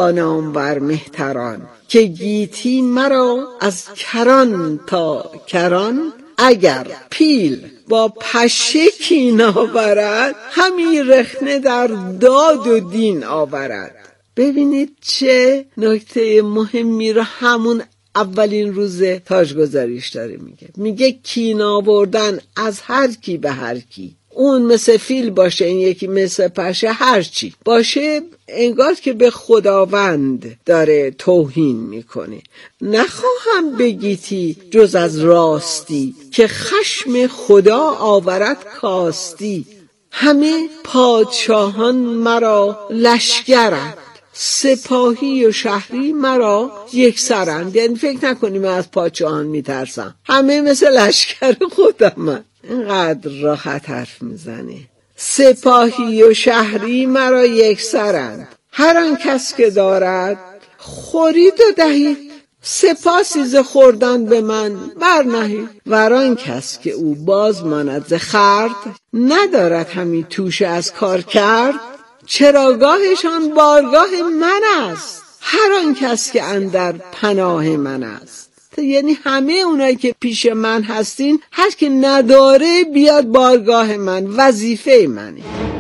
نامور مهتران، که گیتی مرا از کران تا کران. اگر پیل با پشه کین آورد، همی رخنه در داد و دین آورد. ببینید چه نکته مهمی رو همون اولین روز تاجگذاریش داره میگه کین آوردن از هر کی به هر کی. اون مثل فیل باشه، این یکی مثل پشه، هر چی باشه انگار که به خداوند داره توهین میکنه. نخواهم بگیتی جز از راستی، که خشم خدا آورد کاستی. همه پادشاهان مرا لشکرند، سپاهی و شهری مرا یکسرند. یعنی فکر نکنیم از پادشاهان میترسم، همه مثل لشکر خودم. اینقدر راحت حرف میزنه. سپاهی و شهری مرا یکسرند، هر آن کس که دارد خورید و دهید. سپاسی ز خوردن به من برنهید، ور آن کس که او باز ماند ز خورد. ندارد همی توشه از کار کرد، چراگاهشان بارگاه من است. هر آن کس که اندر پناه من است. یعنی همه اونایی که پیش من هستین، هر که نداره بیاد بارگاه من، وظیفه منه.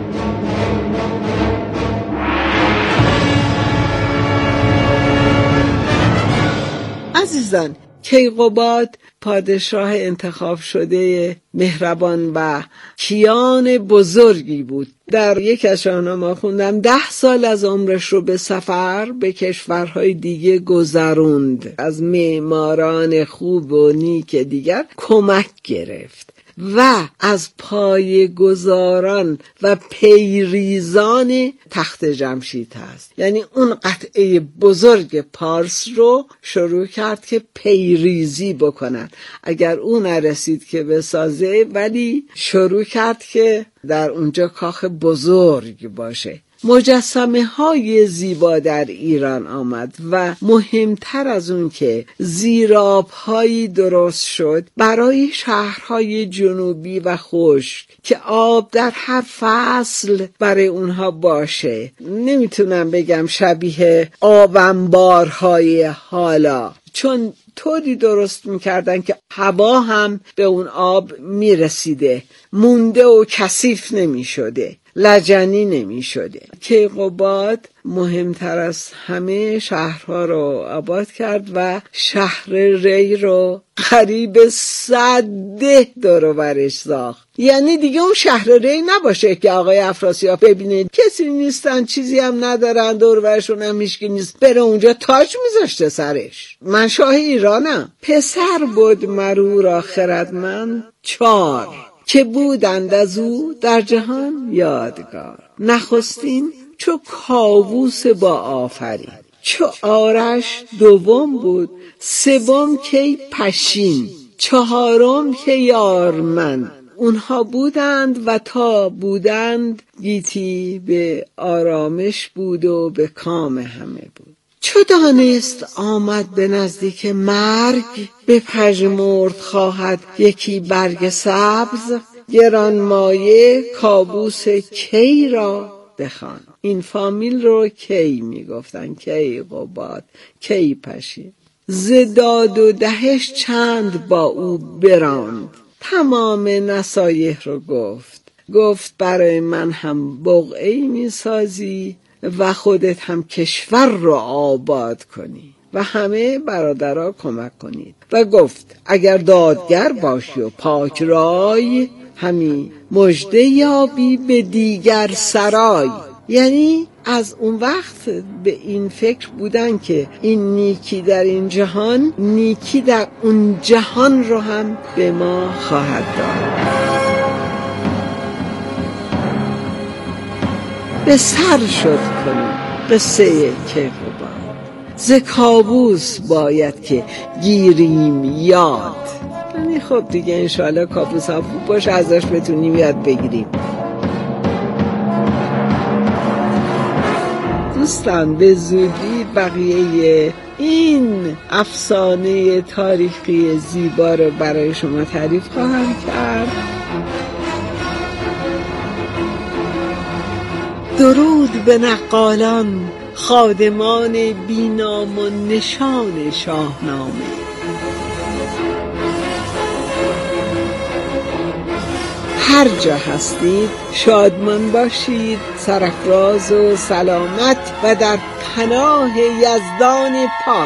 عزیزان، کیقباد پادشاه انتخاب شده مهربان و کیان بزرگی بود. در یک از شاهنامه‌ها خوندم 10 سال از عمرش رو به سفر به کشورهای دیگه گذروند. از معماران خوب و نیک دیگر کمک گرفت و از پایه‌گذاران و پیریزان تخت جمشید هست. یعنی اون قطعه بزرگ پارس رو شروع کرد که پیریزی بکنن. اگر اون نرسید که بسازه، ولی شروع کرد که در اونجا کاخ بزرگ باشه. مجسمه های زیبا در ایران آمد و مهمتر از اون که زیراب هایی درست شد برای شهرهای جنوبی و خشک که آب در هر فصل برای اونها باشه. نمیتونم بگم شبیه آبنبارهای حالا، چون طوری درست میکردن که هوا هم به اون آب میرسیده، مونده و کثیف نمیشده، لجنی نمیشده. کیقباد مهمتر از همه شهرها رو آباد کرد و شهر ری رو قریب 100 ده دور و برش ساخت. یعنی دیگه اون شهر ری نباشه که آقای افراسیاب ببینید کسی نیستن، چیزی هم ندارن، دور و برشون هم هیچکی نیست، بره اونجا تاج میذاشته سرش. من شاه ایرانم. پسر بود مرو را خردمند 4، که بودند از او در جهان یادگار. نخستین چو کاووس با آفرین، چو آرش دوم بود، سوم کی پشین، چهارم که یارمن. اونها بودند و تا بودند گیتی به آرامش بود و به کام همه بود. چو دانست آمد به نزدیک مرگ، به پژمرد خواهد یکی برگ سبز. گرانمایه کاووس کی را بخوان. این فامیل رو کی میگفتن، کیقباد، کی پشین. ز داد و دهش چند با او براند، تمام نصایح رو گفت برای من هم بقعه‌ای میسازی و خودت هم کشور رو آباد کنی و همه برادرها کمک کنید. و گفت اگر دادگر باشی و پاک رای، همی مژده یابی به دیگر سرای. یعنی از اون وقت به این فکر بودن که این نیکی در این جهان، نیکی در اون جهان رو هم به ما خواهد داد. به سر شد کنیم قصه کیقباد، ز کاووس باید که گیریم یاد. یعنی خب دیگه انشالله کاووس ها خوب باشه، ازش بتونیم یاد بگیریم. دوستان به زودی بقیه این افسانه تاریخی زیبا رو برای شما تعریف خواهم کرد. درود به نقالان خادمان بینام و نشان شاهنامه. هر جا هستید شادمان باشید، سرافراز و سلامت و در پناه یزدان پاک.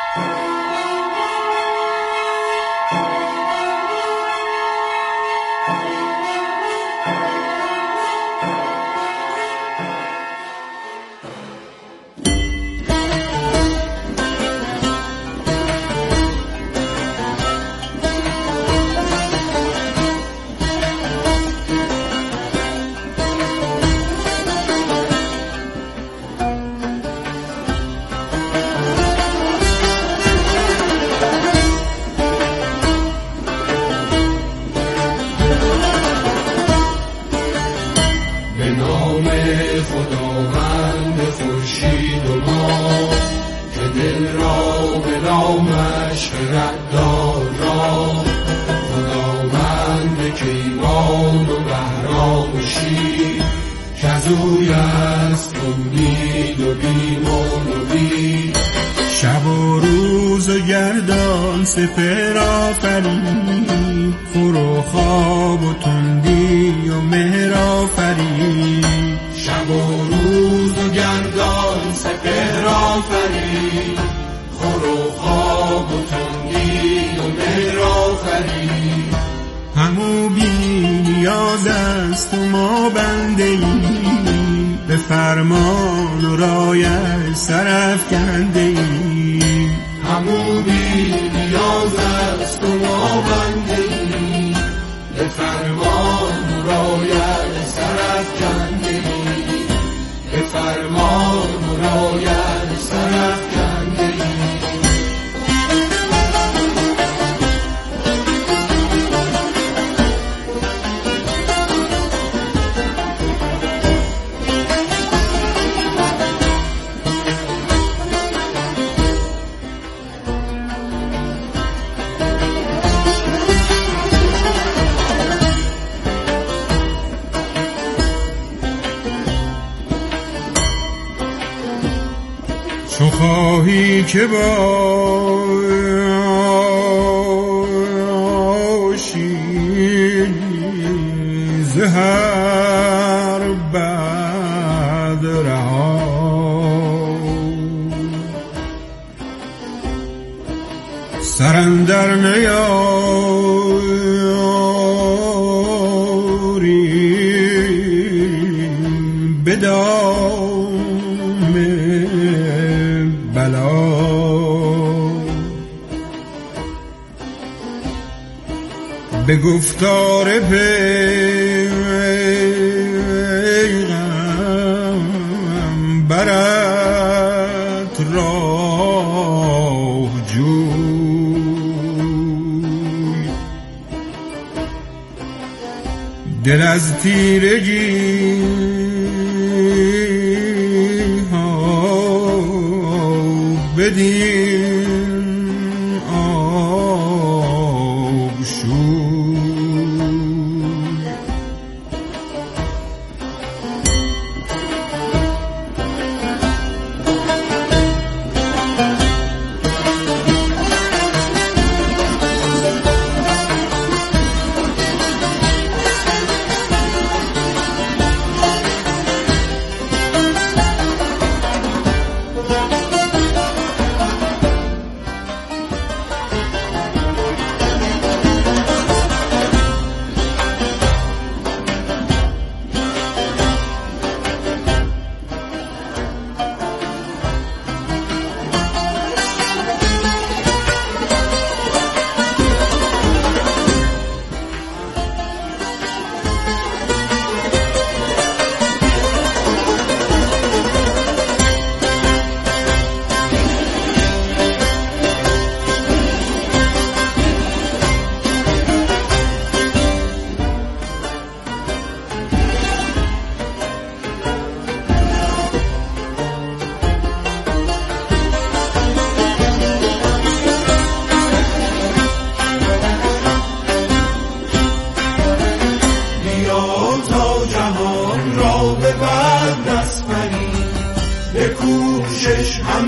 خداوند خورشید و ماه که دل را به نامش خرددار را، خداوند کیوان و بهرام و شیر کزوی است امید و بیمان و بیر. شب و روز و گردان سپهر آفرید، خور و خواب و تندی و مهر آفرید. شب و روز و گردان سپهر آفرید، خور و خواب و تندی و مهر آفرید. همو بی نیاز است و ما بنده ایم، به فرمان و رایش سرافکنده ایم. همو بی نیاز است و ما بنده ایم، به فرمان و رایش سرافکنده ایم. به فرمان و رایش سرافکنده ایم. چو خواهی که باشی ز هر بد رها، سر اندر نیاری بدام بلا. به گفتار پیغمبرت راه جوی، دل از تیرگی بدین آب شوی.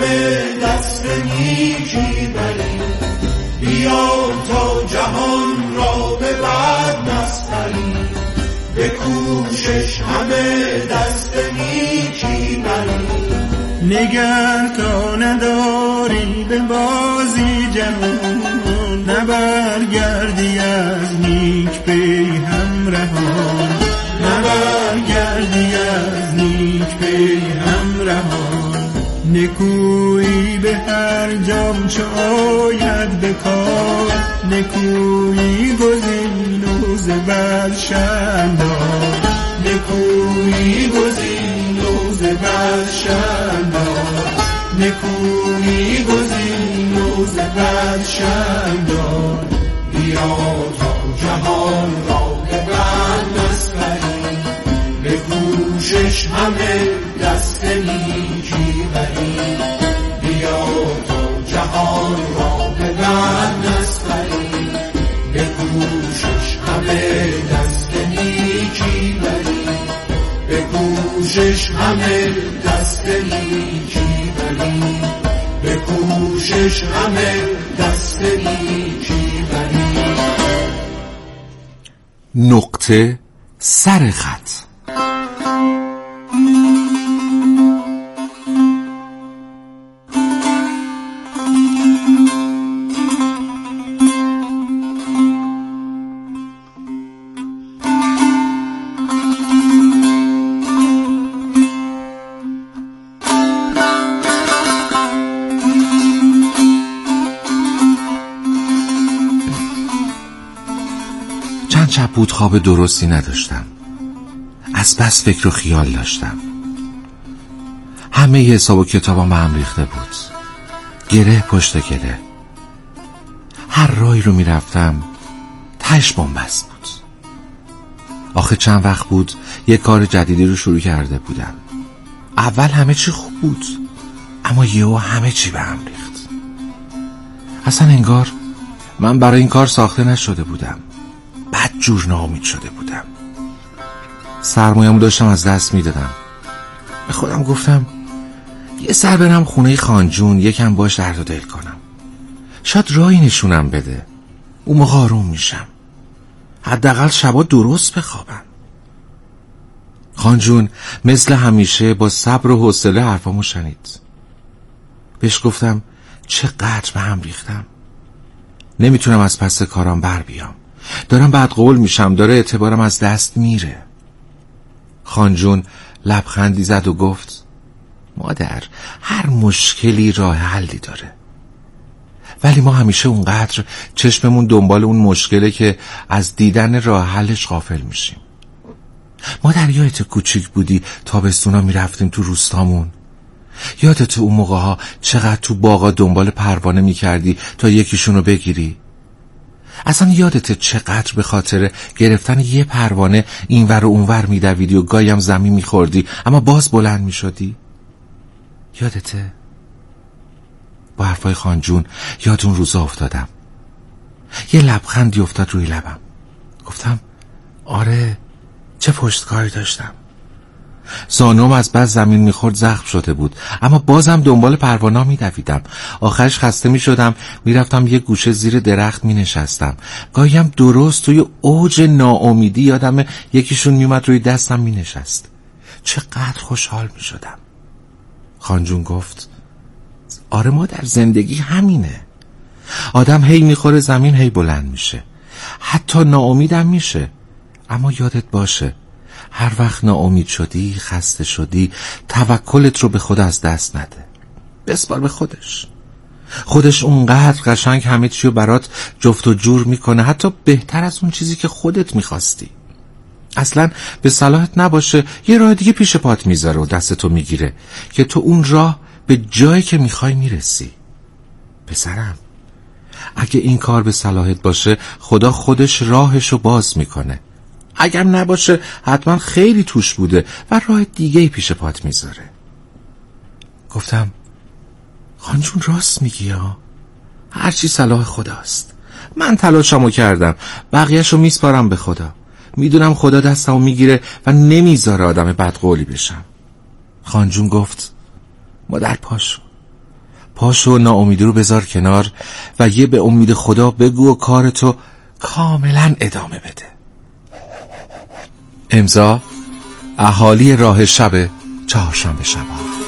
همه دست نیکی بریم، بیا تا جهان را به بد نسپریم، به کوشش همه دست نیکی بریم. نگر تا نداری به بازی جهان، نبرگردی از نیک پی همراهان، نبرگردی از نیک پی همراهان. نکویی به هر جام چه آید به کار، نکویی گزین و ز بد شمدار، نکویی گزین و ز بد شمدار، نکویی گزین و ز بد شمدار. بیا تا جهان را به بد نسپریم، به کوشش همه دست نیکی بریم. بیا تا جهان را به بد نسپریم، به کوشش همه دست نیکی بریم، به کوشش همه دست نیکی بریم، به کوشش همه دست نیکی بریم. نقطه سر خط. شب بود خواب درستی نداشتم، از بس فکر و خیال داشتم. همه حساب و کتابم به هم ریخته بود، گره پشت گره. هر راهی رو میرفتم تهش بن‌بست بود. آخه چند وقت بود یک کار جدیدی رو شروع کرده بودم. اول همه چی خوب بود، اما یهو همه چی به هم ریخت. اصلا انگار من برای این کار ساخته نشده بودم. بدجور ناامید شده بودم. سرمایه‌مو داشتم از دست میدادم. به خودم گفتم یه سر برم خونه خانجون، یکم باش درد و دل کنم، شاید راهی نشونم بده. اون موقع آروم میشم، حداقل شبا درست بخوابم. خانجون مثل همیشه با صبر و حوصله حرفامو شنید. بهش گفتم چقدر به هم ریختم، نمیتونم از پس کارام بر بیام، دارم بدقول میشم، داره اعتبارم از دست میره. خانجون لبخندی زد و گفت مادر، هر مشکلی راه حلی داره، ولی ما همیشه اونقدر چشممون دنبال اون مشکله که از دیدن راه حلش غافل میشیم. مادر یادت کوچیک بودی تابستونا میرفتیم تو روستامون؟ یادت اون موقع ها چقدر تو باغا دنبال پروانه میکردی تا یکیشونو بگیری؟ اصلا یادت چقدر به خاطر گرفتن یه پروانه اینور و اونور میدویدی و گاهی هم زمین میخوردی اما باز بلند میشدی؟ یادته؟ با حرفای خانجون یاد اون روزا افتادم. یه لبخندی افتاد روی لبم. گفتم آره، چه پشتکاری داشتم. زانوم از بس زمین میخورد زخم شده بود، اما بازم دنبال پروانه میدویدم. آخرش خسته میشدم، میرفتم یه گوشه زیر درخت مینشستم. گاهی هم درست توی اوج ناامیدی یادم یکیشون میومد روی دستم مینشست. چقدر خوشحال میشدم. خانجون گفت آره مادر، زندگی همینه. آدم هی میخوره زمین، هی بلند میشه، حتی ناامیدم میشه. اما یادت باشه هر وقت ناامید شدی، خسته شدی، توکلت رو به خدا از دست نده، بسپار به خودش اونقدر قشنگ همه چی رو برات جفت و جور میکنه، حتی بهتر از اون چیزی که خودت میخواستی. اصلا به صلاحت نباشه یه راه دیگه پیش پات میذاره و دستتو میگیره که تو اون راه به جایی که میخوای میرسی. پسرم، اگه این کار به صلاحت باشه خدا خودش راهشو باز میکنه، اگر نباشه حتما خیلی توش بوده و راه دیگه پیش پات میذاره. گفتم خانجون راست میگی ها، هرچی صلاح خداست. من تلاشمو کردم، بقیهشو میسپارم به خدا. میدونم خدا دستمو میگیره و نمیذاره آدم بدقولی بشم. خانجون گفت مادر پاشو، پاشو ناامیدی رو بذار کنار و یه به امید خدا بگو و کارتو کاملا ادامه بده. امضا اهالی راه شب چهارشنبه شب.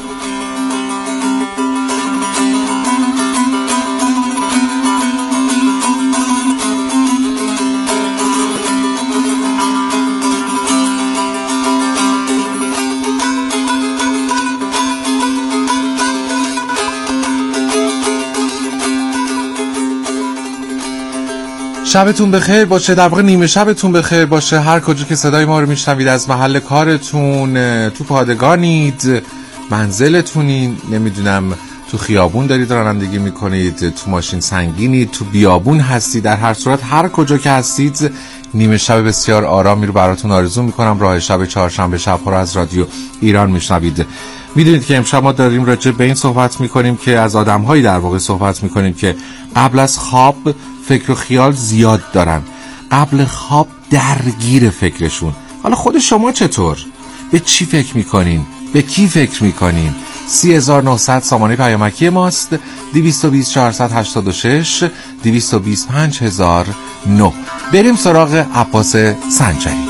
شبتون بخیر باشه، در واقع نیمه شبتون بخیر باشه هر کجا که صدای ما رو میشنوید، از محل کارتون، تو پادگانید، منزلتونین، نمیدونم تو خیابون دارید رانندگی میکنید، تو ماشین سنگینید، تو بیابون هستید، در هر صورت هر کجا که هستید نیمه شب بسیار آرامی رو براتون آرزو میکنم. راه شب چهارشنبه شب‌ها رو از رادیو ایران میشنوید. میدونید که امشب ما داریم راجع به این صحبت میکنیم که از آدم‌هایی در واقع صحبت میکنیم که قبل از خواب فکر و خیال زیاد دارن، قبل خواب درگیر فکرشون. حالا خود شما چطور؟ به چی فکر میکنین؟ به کی فکر میکنین؟ 3900 سامانه پیامکی ماست، 220 486 225 5009. بریم سراغ عباس سنجری.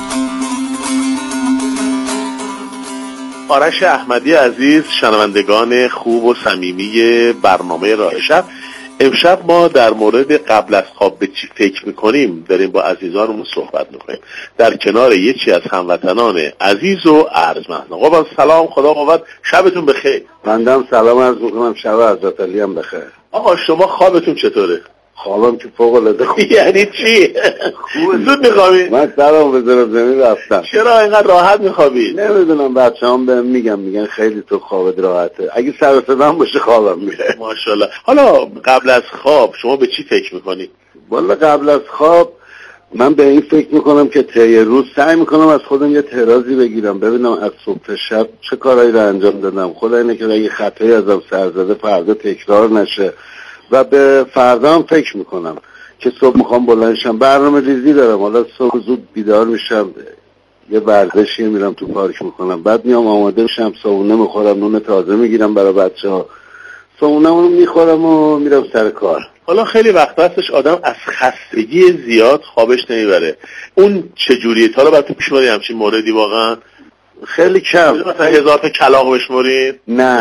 آرش احمدی عزیز، شنوندگان خوب و صمیمی برنامه راه شب، امشب ما در مورد قبل از خواب به چی فکر میکنیم داریم با عزیزانمون صحبت میکنیم در کنار یکی از هموطنان عزیز و ارجمند. آقا سلام، خدا قوت، شبتون بخیر. بندم سلام عرض میکنم، شب حضرت علی هم بخیر. آقا شما خوابتون چطوره؟ خوابم که فوق العاده خوبه. یعنی چی؟ زود میخوابی؟ من سلام بذارم زمین رفتم. چرا اینقدر راحت میخوابی؟ نمیدونم، بچه‌هام بهم میگن خیلی تو خوابت راحته، اگه سر و صدام باشه خوابم میره. ماشاءالله. حالا قبل از خواب شما به چی فکر میکنی؟ والا قبل از خواب من به این فکر میکنم که طی روز سعی میکنم از خودم یه ترازی بگیرم، ببینم از صبح تا شب چه کارایی رو انجام دادم، خدا اینه که اگه خطایی ازم سر زده فردا تکرار نشه. و به فردا هم فکر میکنم که صبح میخوام بلندشم، برنامه ریزی دارم. حالا صبح زود بیدار میشم، یه ورزشی میرم تو پارک میکنم، بعد میام آماده میشم، صبحونه میخورم، نون تازه میگیرم برای بچه‌ها، صبحونه‌مو میخورم و میرم سر کار. حالا خیلی وقت هستش آدم از خستگی زیاد خوابش نمیبره، اون چجوریه؟ تا حالا براتون پیش اومده همچین موردی؟ واقعا خیلی کم. مثلا 1000 تا کلاغ بشمرید؟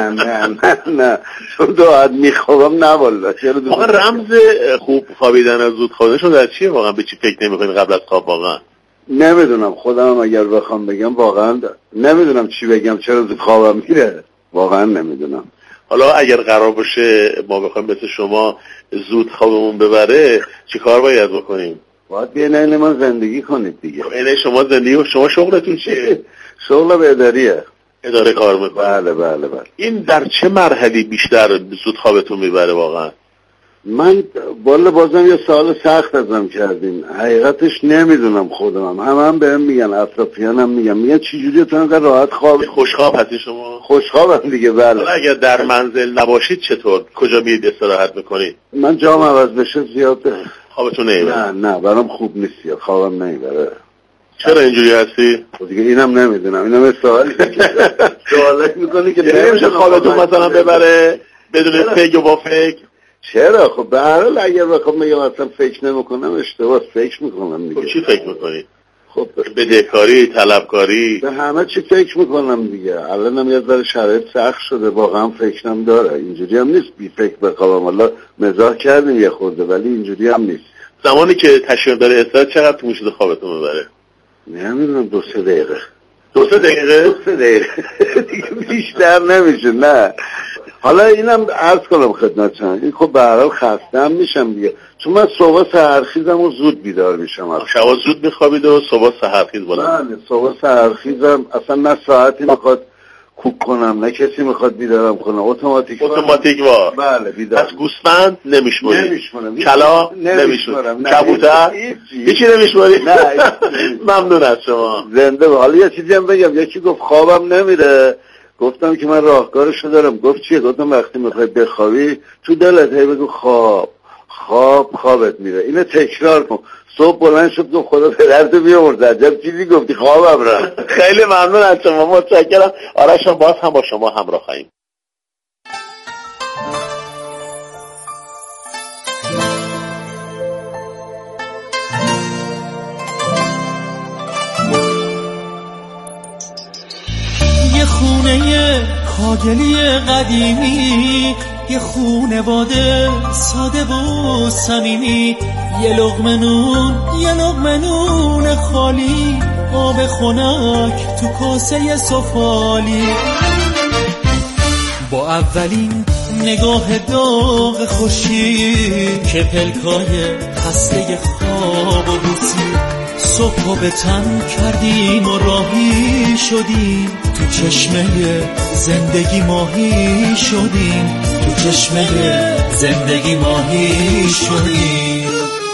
نه چون دو عد میخوابم. نه والله. واقعا رمز خوب خوابیدن از زود خوابیدن شما در چیه؟ واقعا به چی فکر نمی‌کنید قبل از خواب؟ واقعا نمیدونم، خودم اگر بخوام بگم واقعا نمیدونم چی بگم، چرا زود خوابم میره، واقعا نمیدونم. حالا اگر قرار باشه ما بخوایم مثل شما زود خوابمون ببره چی کار باید بکنیم؟ باید بیاین این ما زندگی کنید دیگه. اینه شما زندگی و شما شغلتون چیه؟ شغلم اداریه. اداره کار میکنید؟ بله. این در چه مرحله بیشتر زود خوابتون میبره واقعا؟ من بالا بازم یه سوال سخت ازم کردین، حقیقتش نمیدونم خودم. هم بهم میگن، اطرافیانم میگن چجوری تو انقدر راحت خواب؟ خوشخواب هستی شما؟ خوشخوابم دیگه. بله. اگر در منزل نباشید چطور؟ کجا میید استراحت میکنید؟ من جام عوض بشه زیاد خوابتون نمیبره؟ نه برام خوب نیست، خوابم نمیبره. چرا اینجوری هستی؟ دیگه اینم نمیدونم، اینم سوالی سوالک میکنی که نمیشه خوابتون مثلا ببره بدون فکر و با فکر؟ چرا؟ خب به هر حال اگر بخوام بگم اصلا فکر نمیکنم اشتباه، فکر میکنم دیگه. خب چی فکر میکنی؟ خب بدهکاری، طلبکاری، به همه چی فکر میکنم دیگه. الانم یه ذره شرایط سخت شده، واقعا فکرم داره. اینجوری هم نیست بی فکر بخوابم، حالا مزاح کردیم یه خورده، ولی اینجوری هم نیست. زمانی که تشریف داره استراحت چقدر طول میشه خوابتون ببره؟ نمیدونم 2-3 دقیقه. 2-3 دقیقه؟ 2-3 دقیقه دیگه بیشتر نمیشه. نه حالا اینم عرض کنم خدمتتون، این خب به هر حال خستم میشم دیگه، چون من صبح سحرخیزم و زود بیدار میشم. شب زود میخوابید و صبح سحرخیز بلند؟ بله صبح سحرخیزم، اصلا نه ساعتی میخواد کوک کنم نه کسی میخواد بیدارم کنه، اتوماتیک وار. بله بیدار. پس گوسفند نمیشمرید؟ نمیشمرم. کلا نمیشمرم. کبوتر هیچی نمیشمرید؟ نه ممنون از شما. زنده. حالا یه چیزی هم بگم، یکی گفت خوابم نمیره، گفتم که من راهکارشو دارم. گفت چیه؟ گفتم وقتی میخوای بخوابی تو دلت هی بگو خوابت میره، اینو تکرار کن. صبح بلند شد گفت خدا پدرتو بیامرز، عجب چیزی گفتی، خوابم رفت. خیلی ممنون از شما، متشکرم. آرش باز هم با شما همراه خواهیم. خونه کاگلی قدیمی، یه خونواده ساده و صمیمی، یه لقمه نون خالی، آب خنک تو کاسه سفالی. با اولین نگاه داغ خورشید که پلکای خسته خواب و بوسید، صبح به تن کردیم و راهی شدیم، تو چشمه زندگی ماهی شدیم، تو چشمه زندگی ماهی شدیم.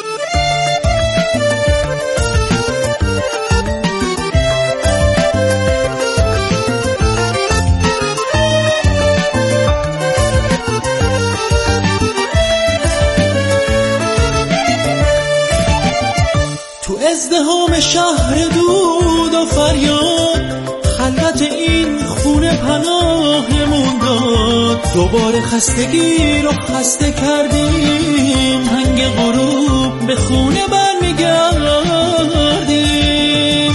ازدحام شهر دود و فریاد، خلوت این خونه پناهمون داد. دوباره خستگی رو خسته کردیم، هنگ غروب به خونه برمیگردیم.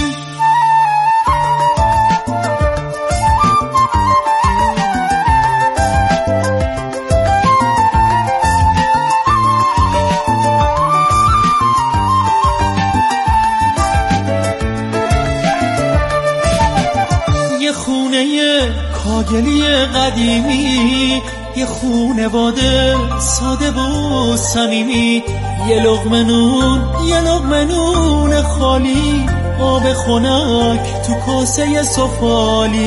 کاگلی قدیمی، یه خونواده ساده و صمیمی، یه لقمه نون خالی، آب خنک تو کاسه سفالی.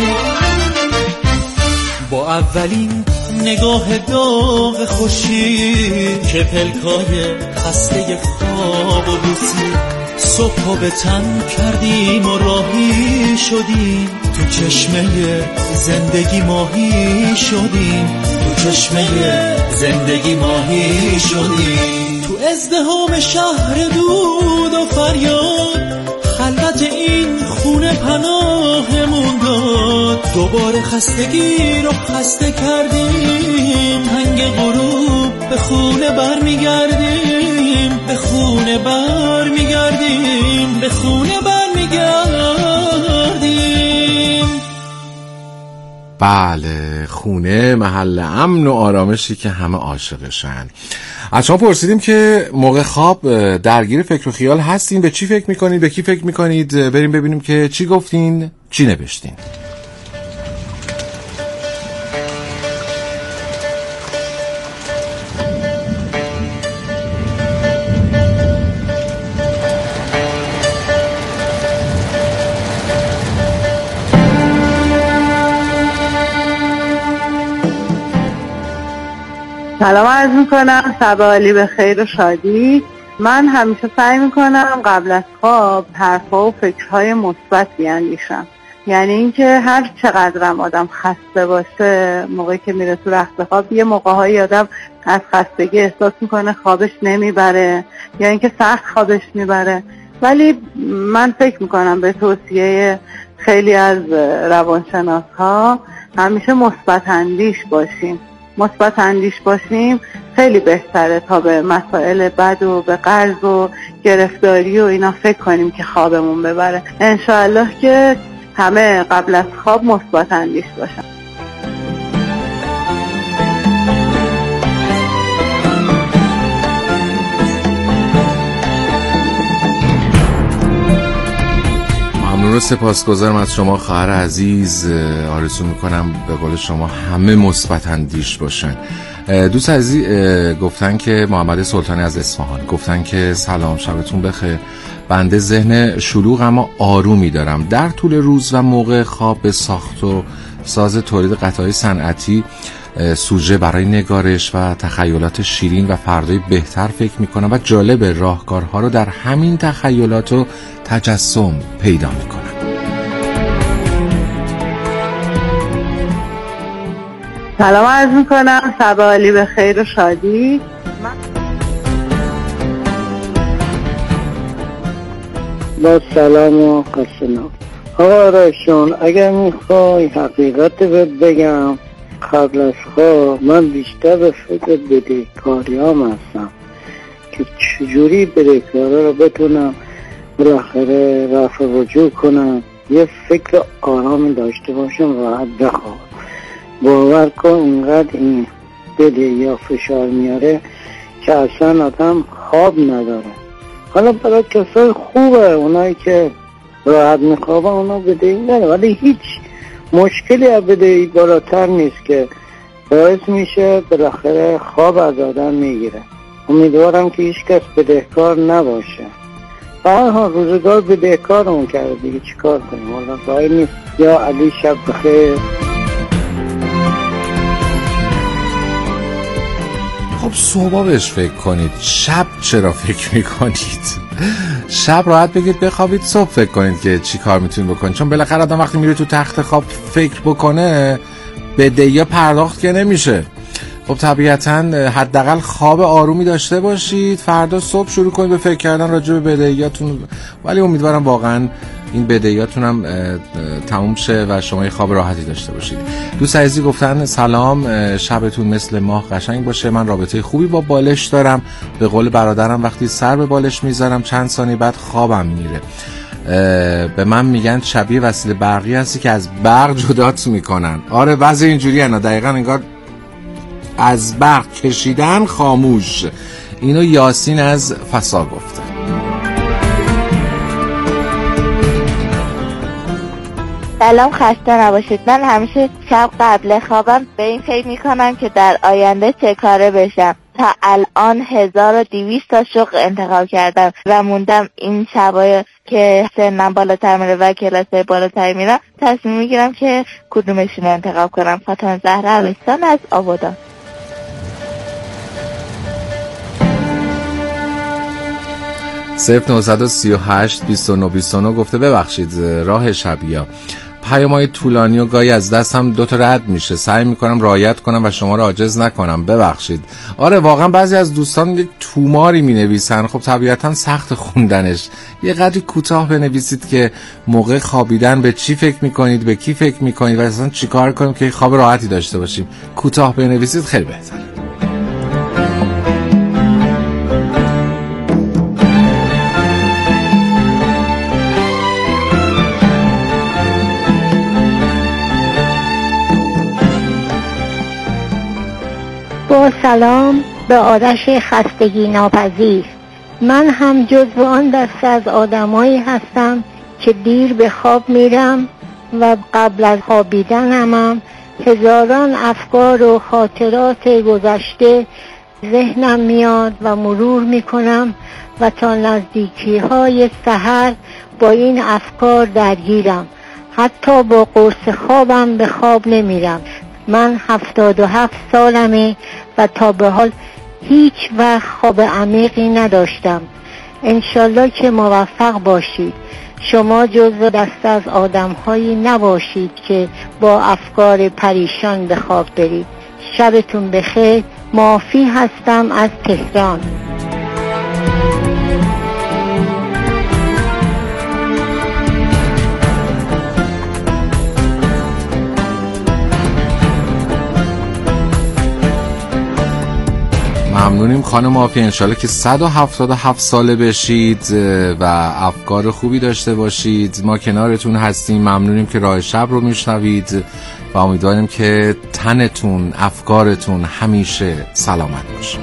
با اولین نگاه داغ خورشید که پلکای خسته خواب و بوسید، صبح به تن کردیم و راهی شدیم، تو چشمه زندگی ماهی شدیم، تو چشمه زندگی ماهی شدیم. تو ازدحام شهر دود و فریاد، خلوت این خونه پناهمون داد. دوباره خستگی رو خسته کردیم، هنگ غروب به خونه برمیگردیم، به خونه برمیگردیم، به خونه برمیگردیم. بله، خونه محل امن و آرامشی که همه عاشقشن. از شما پرسیدیم که موقع خواب درگیر فکر و خیال هستین، به چی فکر میکنید، به کی فکر میکنید؟ بریم ببینیم که چی گفتین، چی نوشتین. سلام عرض میکنم، شب عالی به خیر و شادی. من همیشه سعی میکنم قبل از خواب حرفا و فکرهای مثبت بیاندیشم. یعنی اینکه هر چقدرم آدم خسته باشه، موقعی که میره تو رخت خواب یه موقع‌های آدم از خستگی احساس میکنه خوابش نمیبره یا اینکه سخت خوابش میبره، ولی من فکر میکنم به توصیه خیلی از روانشناس‌ها همیشه مثبت اندیش باشیم خیلی بهتره تا به مسائل بد و به قرض و گرفتاری و اینا فکر کنیم که خوابمون ببره. انشاءالله که همه قبل از خواب مثبت اندیش باشن. ممنون و سپاسگزارم از شما خواهر عزیز. آرزو میکنم به قول شما همه مثبت اندیش باشن. دوست عزیز گفتن که محمد سلطانی از اصفهان گفتن که سلام، شبتون بخیر. بنده ذهن شلوغ اما آرومی دارم. در طول روز و موقع خواب به ساخت و ساز تولید قطعه‌های صنعتی، سوژه برای نگارش و تخیلات شیرین و فردای بهتر فکر میکنم و جالب راهکارها رو در همین تخیلات و تجسم پیدا میکنم. سلام عرض میکنم، شب عالی به خیر و شادی. با سلام و قسنام. آقا رایشون، اگر میخوای حقیقت بگم، قبل از خواب من بیشتر به فکر بدهکاریام هستم که چجوری بدهکارا رو بتونم بالاخره رفع رجوع کنم یه فکر آرام داشته باشم، راحت بخواب. باور کن اونقدر این بده یا فشار میاره که اصلا آدم خواب نداره. حالا برای کسای خوبه، اونایی که راحت میخوابه اونا بدهی نداره، ولی هیچ مشکلی از بدهی بالاتر نیست که باعث میشه بالاخره خواب از آدم میگیره. امیدوارم که هیچ کس بدهکار نباشه. به هر حال روزگار بدهکارمون کرده دیگه، چیکار کنیم؟ والا راهی نیست. یا علی شب بخیر. خب صبح بهش فکر کنید، شب چرا فکر میکنید؟ شب راحت بگید بخوابید، صبح فکر کنید که چی کار میتونید بکنید. چون بالاخره آدم وقتی میره تو تخت خواب فکر بکنه بدهی پرداخت که نمیشه. خب طبیعتاً حداقل خواب آرومی داشته باشید، فردا صبح شروع کنید به فکر کردن راجع به بدهیاتون. ولی امیدوارم واقعاً این بدهیاتون هم تموم شه و شما یه خواب راحتی داشته باشید. دوست عزیزی گفتن سلام، شبتون مثل ماه قشنگ باشه. من رابطه خوبی با بالش دارم. به قول برادرم وقتی سر به بالش میذارم چند ثانیه بعد خوابم میره. به من میگن شبیه وسیله برقی هستی که از برق جدات میکنن. آره وضع اینجوری هست، دقیقاً انگار از برق کشیدن خاموش. اینو یاسین از فسا گفته. سلام، خسته نباشید. من همیشه شب قبل خوابم به این فکر میکنم که در آینده چه کاره بشم. تا الان 1200 تا شغل انتخاب کردم و موندم این شبای که سنم بالاتر میره و کلاسای بالاتر میرم تصمیم میگیرم که کدومشون رو انتخاب کنم. فاطمه زهرا اوستان از آبادان. صفر 938 29 29 گفته ببخشید راه شبیا پیامای طولانی و گاهی از دستم دوتا رد میشه، سعی میکنم رعایت کنم و شما رو عاجز نکنم، ببخشید. آره واقعا بعضی از دوستان یک توماری مینویسن، خب طبیعتا سخت خوندنش. یه قدری کوتاه بنویسید که موقع خوابیدن به چی فکر میکنید، به کی فکر میکنید و اصلا چی کار کنیم که خواب راحتی داشته باشیم. کوتاه بنویسید خیلی بهتره. با سلام به آرش خستگی ناپذیر. من هم جزو آن دسته از آدمایی هستم که دیر به خواب میرم و قبل از خوابیدن هم هزاران افکار و خاطرات گذشته ذهنم میاد و مرور میکنم و تا نزدیکی های سحر با این افکار درگیرم. حتی با قرص خوابم به خواب نمیرم. من 77 سالمه و تا به حال هیچ وقت خواب عمیقی نداشتم. انشالله که موفق باشید. شما جزو دسته از آدم‌هایی نباشید که با افکار پریشان به خواب برید. شبتون بخیر. مافی هستم از تهران. ممنونیم خانم مافی. انشالله که 177 ساله بشید و افکار خوبی داشته باشید. ما کنارتون هستیم. ممنونیم که راه شب رو میشنوید و امیدواریم که تنتون، افکارتون همیشه سلامت باشه.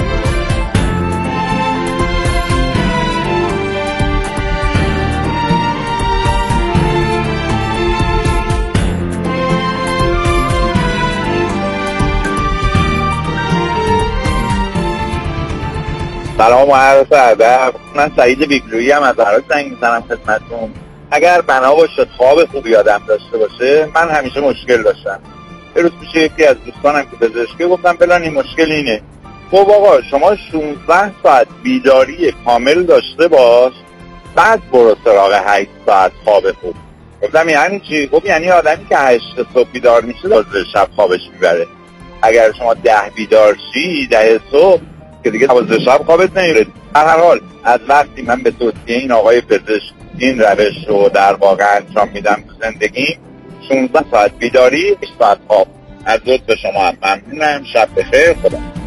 سلام و عرض ادب. من سعید بیگلویی هم از عراق زنگ میزنم خدمتتون. اگر بنا باشه خواب خوبی آدم داشته باشه، من همیشه مشکل داشتم. یه روز پیش یکی از دوستانم که پزشکه گفتم بلان این مشکل اینه. خب آقا شما 16 ساعت بیداری کامل داشته باش، بعد برو سراغ 8 ساعت خواب خوب. گفتم یعنی چی؟ خب یعنی آدمی که 8 صبح بیدار میشه 12 شب خوابش میبره. اگر شما 10 بیدار شی 10 صبح که دیگه 12 شب خوابت نمیره. هر حال از وقتی من به توصیه این آقای پزشک این روش رو در واقع انجام میدم تو زندگی، 16 ساعت بیداری 8 ساعت خواب. از لطف شما هم ممنونم. شب بخیر. خدا